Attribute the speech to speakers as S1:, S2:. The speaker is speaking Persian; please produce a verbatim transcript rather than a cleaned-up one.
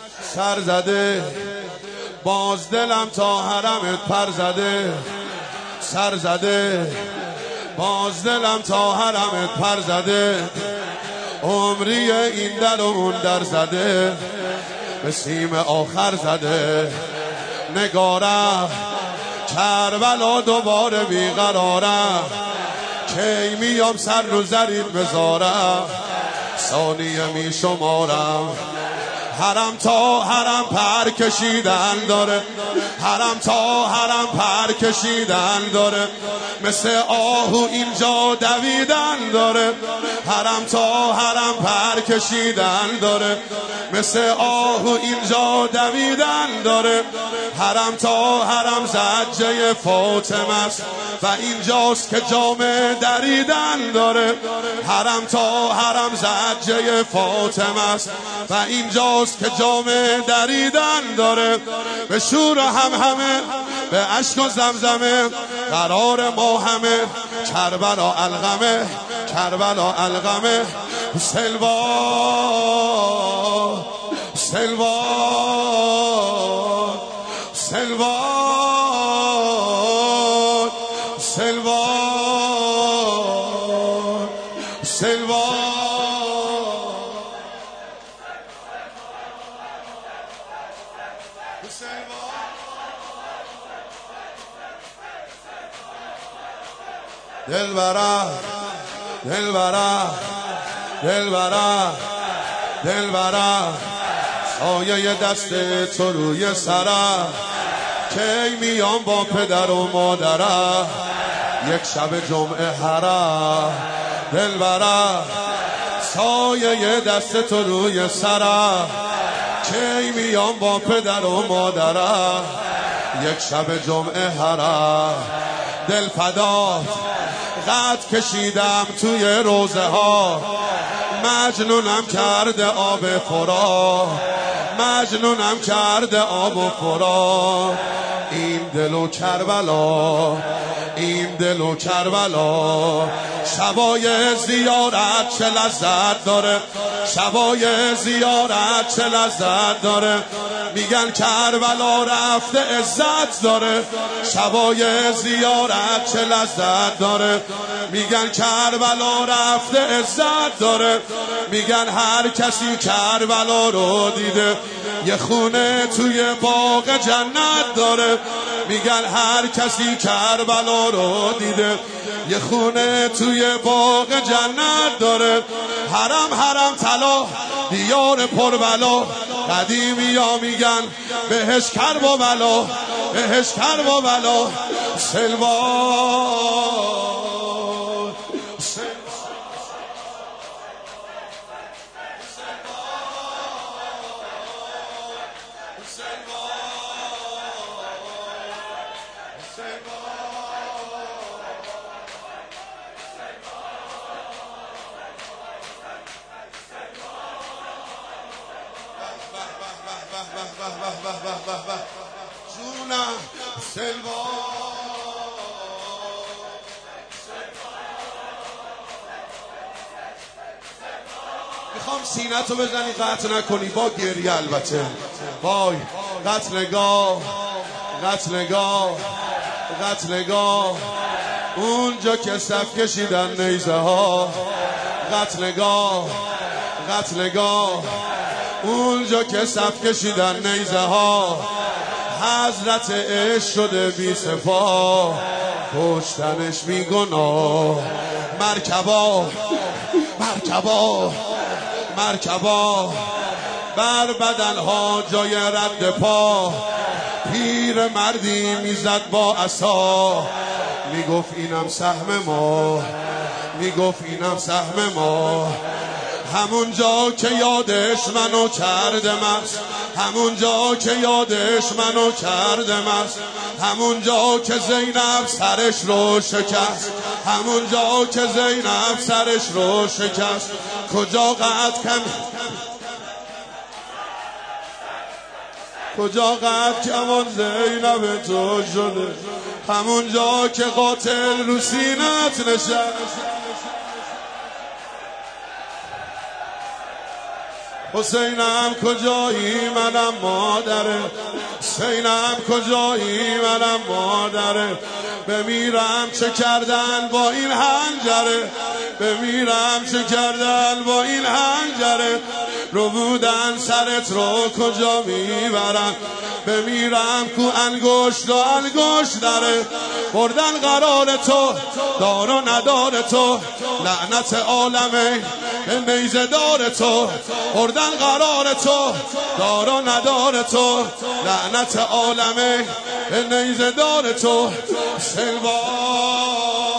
S1: سر زده، باز دلم تا حرمت پر زده. سر زده، باز دلم تا حرمت پر زده. عمری این در و اون در زده، به سیم آخر زده. نگارم کربلا دوباره بیقرارم، کی میام سر رو زرید بذارم. ثانیه می شمارم، حرم تا حرم پر کشیدن داره. حرم تا حرم پر کشیدن داره، مثل آهو اینجا دویدن داره. حرم تا حرم پر کشیدن داره، مثل آهو اینجا دویدن داره. حرم تا حرم زجه فاطمه است و اینجاست که جامه دریدن داره. حرم تا حرم زجه فاطمه است و اینجاست که جامه دریدن داره. به شور هم همه، به عشق و زمزمه، قرار ما همه. کربلا الغمه، کربلا الغمه. سلوا سلوا سلوا سلوا سلوا دلبرا دلبرا دلبرا دلبرا، سایه دست تو روی سرم، کی میام با پدر و مادرم. یک شب جمعه حرم دلبرا، سایه دست تو روی سرم، کی میام با پدر و مادرم. یک شب جمعه حرم دل فدات، خط کشیدم توی روزه ها. مجنونم کرده آب فرات، مجنونم کرده آب و فرات. این دل و کربلا، این دل و کربلا. شبای زیارت چه لذت داره، شبای زیارت چه لذت داره. میگن کربلا رفته عزت داره، شبای زیارت چه لذت داره. میگن کربلا رفته عزت داره. میگن هر کسی کربلا رو دیده یه خونه توی باغ جنت داره. میگن هر کسی کربلا رو دیده یه خونه توی باغ جنت داره. حرم حرم طلا، دیار پربلا. قدیمی ها میگن بهش کرب و بلا، بهش کرب و بلا. سلوا جونم سلوا میخوام سینتو بزنی قطع نکنی با گریه. البته وای قطع نگاه، قطع نگاه، قطع نگاه. اونجا که صف کشیدن نیزه ها. قطع نگاه، قطع نگاه. اونجا که صف کشیدن نیزه ها. حضرت عشق شده بی صفا، کشتنش بی گناه. مرکبا مرکبا مرکبا، بر بدنها جای رد پا. پیر مردی میزد با عصا، میگفت اینم سهم ما، میگفت اینم سهم ما. همون جا که یادش منو کرده مست، همون جا که یادش منو کرده مست. همون جا که زینب سرش رو شکست، همون جا که زینب سرش رو شکست. کجا قد کم کجا قد کمان زینب تو شده، همون جا که قاتل رو سینت نشست. حسینم کجایی منم مادره، حسینم کجایی منم مادره، بمیرم چه کردن با این حنجره، بمیرم چه کردن با این حنجره، رو بودن سرت رو کجا میبرن، بمیرم کو انگشت و انگشت داره، بردن قرار تو دار و ندار تو، لعنت عالمه نیزه دار تو، بردن قرار تو دار و ندار تو، لعنت عالمه نیزه دار تو. سلوا